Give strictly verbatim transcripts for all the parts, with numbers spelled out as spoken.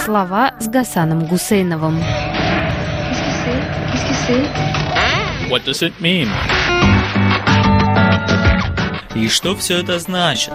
Слова с Гасаном Гусейновым. What does it mean? И что все это значит?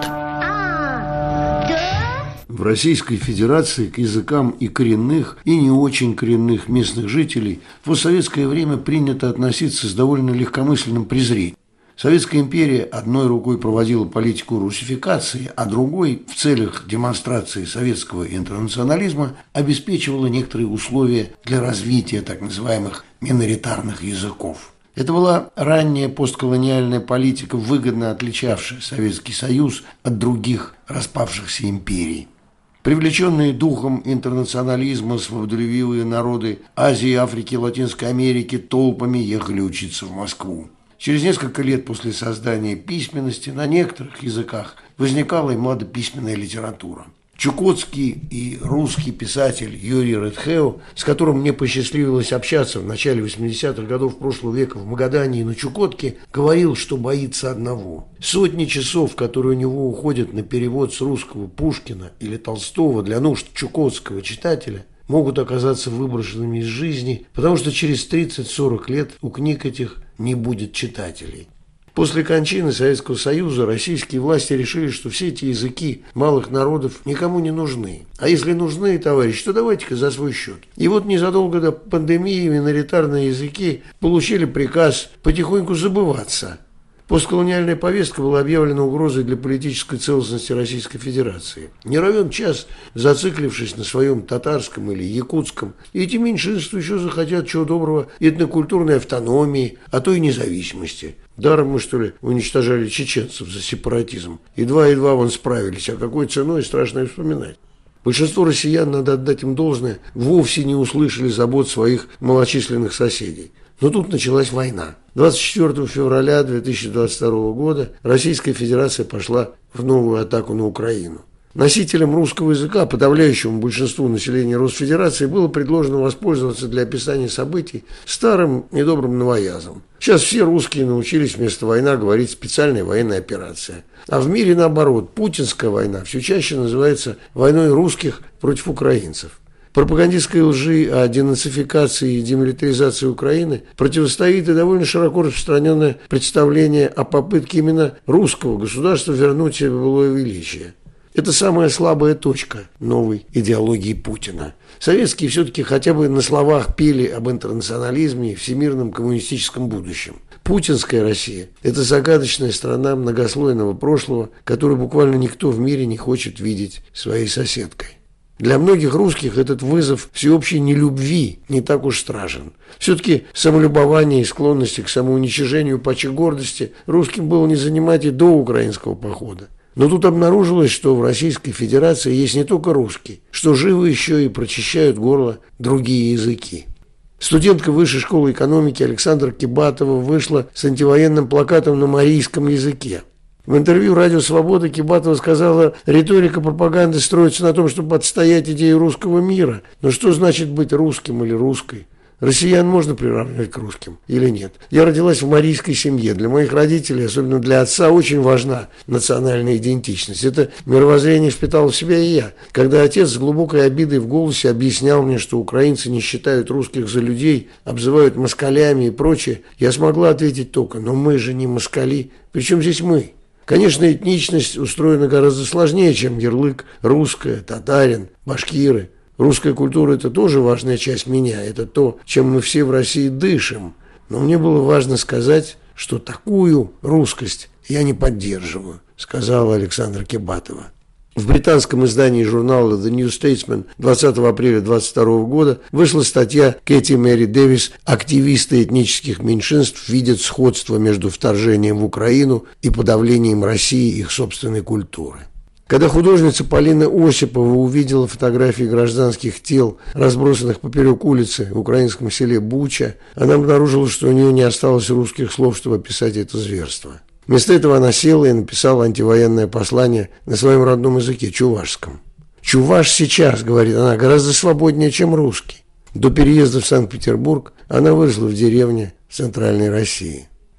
В Российской Федерации к языкам и коренных, и не очень коренных местных жителей в постсоветское время принято относиться с довольно легкомысленным презрением. Советская империя одной рукой проводила политику русификации, а другой в целях демонстрации советского интернационализма обеспечивала некоторые условия для развития так называемых миноритарных языков. Это была ранняя постколониальная политика, выгодно отличавшая Советский Союз от других распавшихся империй. Привлеченные духом интернационализма свободолюбивые народы Азии, Африки, Латинской Америки толпами ехали учиться в Москву. Через несколько лет после создания письменности на некоторых языках возникала и младописьменная литература. Чукотский и русский писатель Юрий Редхеу, с которым мне посчастливилось общаться в начале восьмидесятых годов прошлого века в Магадане и на Чукотке, говорил, что боится одного. Сотни часов, которые у него уходят на перевод с русского Пушкина или Толстого для нужд чукотского читателя, могут оказаться выброшенными из жизни, потому что через тридцать-сорок лет у книг этих не будет читателей. После кончины Советского Союза российские власти решили, что все эти языки малых народов никому не нужны. А если нужны, товарищи, то давайте-ка за свой счет. И вот незадолго до пандемии миноритарные языки получили приказ потихоньку забываться. Постколониальная повестка была объявлена угрозой для политической целостности Российской Федерации. Не равен час, зациклившись на своем татарском или якутском, и эти меньшинства еще захотят чего доброго этнокультурной автономии, а то и независимости. Даром мы, что ли, уничтожали чеченцев за сепаратизм. Едва-едва вон справились, а какой ценой страшно и вспоминать. Большинство россиян, надо отдать им должное, вовсе не услышали забот своих малочисленных соседей. Но тут началась война. двадцать четвёртого февраля две тысячи двадцать второго года Российская Федерация пошла в новую атаку на Украину. Носителям русского языка, подавляющему большинству населения Росфедерации, было предложено воспользоваться для описания событий старым недобрым новоязом. Сейчас все русские научились вместо «война» говорить «специальная военная операция». А в мире наоборот, путинская война все чаще называется «войной русских против украинцев». Пропагандистской лжи о денацификации и демилитаризации Украины противостоит и довольно широко распространенное представление о попытке именно русского государства вернуть себе былое величие. Это самая слабая точка новой идеологии Путина. Советские все-таки хотя бы на словах пели об интернационализме и всемирном коммунистическом будущем. Путинская Россия – это загадочная страна многослойного прошлого, которую буквально никто в мире не хочет видеть своей соседкой. Для многих русских этот вызов всеобщей нелюбви не так уж страшен. Все-таки самолюбование и склонности к самоуничижению паче гордости русским было не занимать и до украинского похода. Но тут обнаружилось, что в Российской Федерации есть не только русский, что живы еще и прочищают горло другие языки. Студентка Высшей школы экономики Александра Кибатова вышла с антивоенным плакатом на марийском языке. В интервью «Радио Свобода» Кибатова сказала, риторика пропаганды строится на том, чтобы отстоять идею русского мира. Но что значит быть русским или русской? Россиян можно приравнивать к русским или нет? Я родилась в марийской семье. Для моих родителей, особенно для отца, очень важна национальная идентичность. Это мировоззрение впитал в себя и я. Когда отец с глубокой обидой в голосе объяснял мне, что украинцы не считают русских за людей, обзывают москалями и прочее, я смогла ответить только: но мы же не москали. Причем здесь мы? Конечно, этничность устроена гораздо сложнее, чем ярлык «русская», «татарин», «башкиры». Русская культура – это тоже важная часть меня, это то, чем мы все в России дышим. Но мне было важно сказать, что такую русскость я не поддерживаю, сказала Александра Кибатова. В британском издании журнала The New Statesman двадцатого апреля двадцать второго года вышла статья Кэти Мэри Дэвис «Активисты этнических меньшинств видят сходство между вторжением в Украину и подавлением России их собственной культуры». Когда художница Полина Осипова увидела фотографии гражданских тел, разбросанных поперек улицы в украинском селе Буча, она обнаружила, что у нее не осталось русских слов, чтобы описать это зверство. Вместо этого она села и написала антивоенное послание на своем родном языке, чувашском. «Чуваш сейчас, — говорит она, — гораздо свободнее, чем русский». До переезда в Санкт-Петербург она выросла в деревне в Центральной России.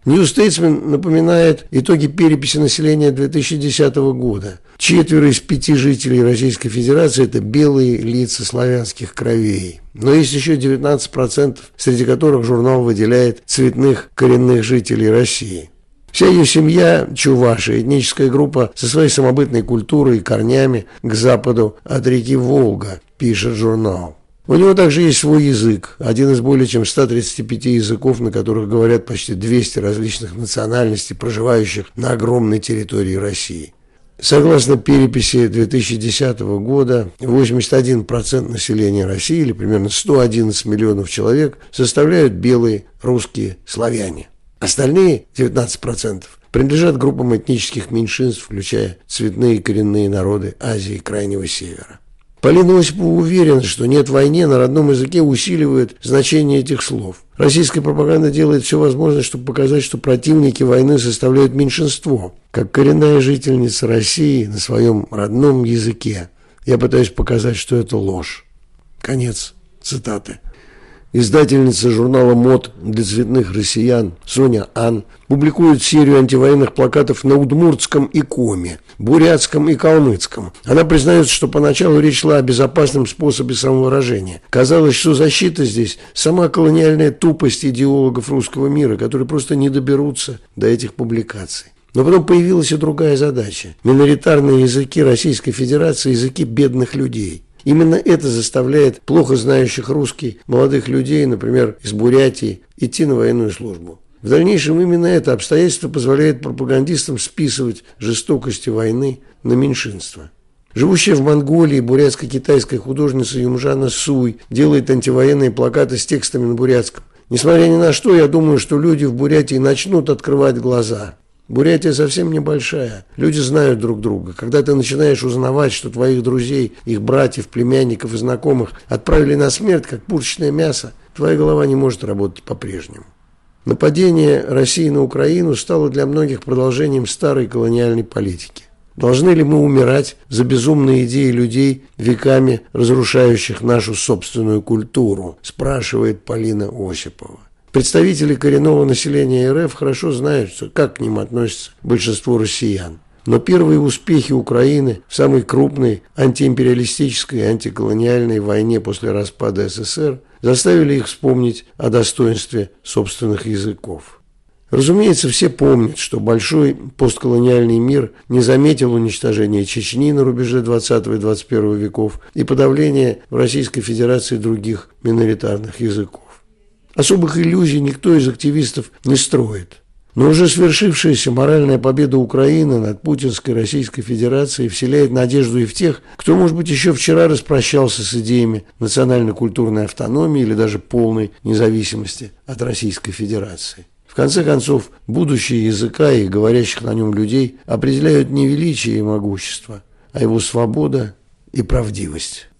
New Statesman напоминает итоги переписи населения две тысячи десятого года. Четверо из пяти жителей Российской Федерации – это белые лица славянских кровей. Но есть еще девятнадцать процентов, среди которых журнал выделяет цветных коренных жителей России. Вся ее семья – чуваши, этническая группа со своей самобытной культурой и корнями к западу от реки Волга, пишет журнал. У него также есть свой язык, один из более чем ста тридцати пяти языков, на которых говорят почти двести различных национальностей, проживающих на огромной территории России. Согласно переписи две тысячи десятого года, восемьдесят один процент населения России, или примерно сто одиннадцать миллионов человек, составляют белые русские славяне. Остальные девятнадцать процентов принадлежат группам этнических меньшинств, включая цветные коренные народы Азии и Крайнего Севера. Полина Осипова уверена, что «нет войне» на родном языке усиливает значение этих слов. Российская пропаганда делает все возможное, чтобы показать, что противники войны составляют меньшинство. Как коренная жительница России на своем родном языке я пытаюсь показать, что это ложь. Конец цитаты. Издательница журнала «Мод» для цветных россиян Соня Ан публикует серию антивоенных плакатов на удмуртском и коме, бурятском и калмыцком. Она признается, что поначалу речь шла о безопасном способе самовыражения. Казалось, что защита здесь – сама колониальная тупость идеологов русского мира, которые просто не доберутся до этих публикаций. Но потом появилась и другая задача. Миноритарные языки Российской Федерации – языки бедных людей. Именно это заставляет плохо знающих русский молодых людей, например, из Бурятии, идти на военную службу. В дальнейшем именно это обстоятельство позволяет пропагандистам списывать жестокости войны на меньшинство. Живущая в Монголии бурятско-китайская художница Юмжана Суй делает антивоенные плакаты с текстами на бурятском. Несмотря ни на что, я думаю, что люди в Бурятии начнут открывать глаза. Бурятия совсем небольшая. Люди знают друг друга. Когда ты начинаешь узнавать, что твоих друзей, их братьев, племянников и знакомых отправили на смерть, как пушечное мясо, твоя голова не может работать по-прежнему. Нападение России на Украину стало для многих продолжением старой колониальной политики. Должны ли мы умирать за безумные идеи людей, веками разрушающих нашу собственную культуру, спрашивает Полина Осипова. Представители коренного населения РФ хорошо знают, как к ним относится большинство россиян. Но первые успехи Украины в самой крупной антиимпериалистической и антиколониальной войне после распада СССР заставили их вспомнить о достоинстве собственных языков. Разумеется, все помнят, что большой постколониальный мир не заметил уничтожения Чечни на рубеже двадцатого и двадцать первого веков и подавления в Российской Федерации других миноритарных языков. Особых иллюзий никто из активистов не строит. Но уже свершившаяся моральная победа Украины над путинской Российской Федерацией вселяет надежду и в тех, кто, может быть, еще вчера распрощался с идеями национально-культурной автономии или даже полной независимости от Российской Федерации. В конце концов, будущее языка и говорящих на нем людей определяют не величие и могущество, а его свобода и правдивость.